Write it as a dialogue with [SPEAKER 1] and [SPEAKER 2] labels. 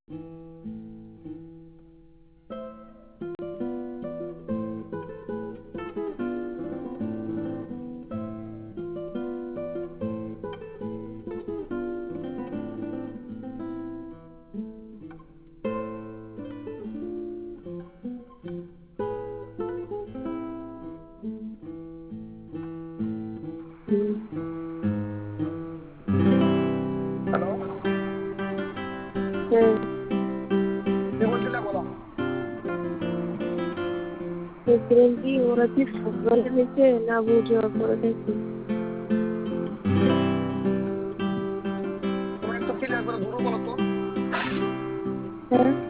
[SPEAKER 1] Hello,
[SPEAKER 2] হ্যাঁ,
[SPEAKER 1] কি বলছিলে বলো।
[SPEAKER 2] বলছিলাম কি ওরা কি সকালে হয়েছে না বুঝার পরে হয়েছে?
[SPEAKER 1] তুমি একটু ক্লিয়ার করে ধরো বলো তো।
[SPEAKER 2] হ্যাঁ,